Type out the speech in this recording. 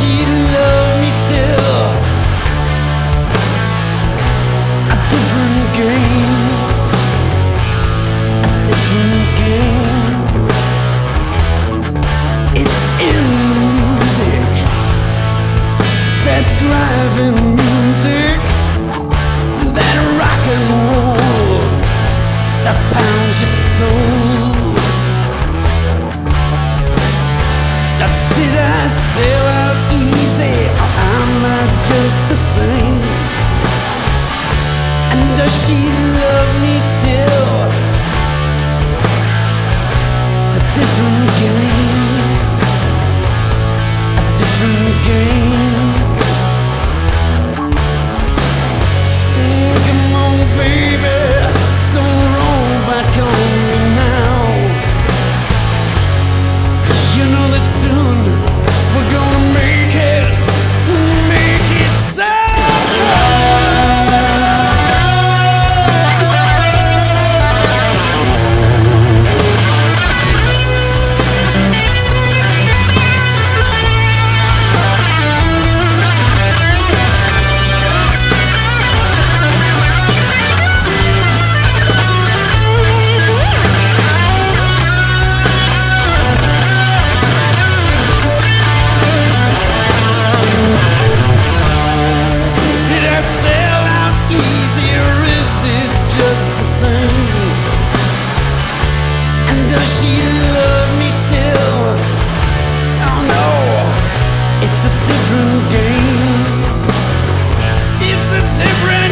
she love me still? A different game, a different game. It's in the music, that driving music, that rock and roll that pounds your soul. Did I sail out easy, or am I just the same? And does she love me still? It's a different game, a different game. Come on, baby, don't roll back on me now. You know that soon we're gonna make it so. Does she love me still? Oh no, it's a different game. It's a different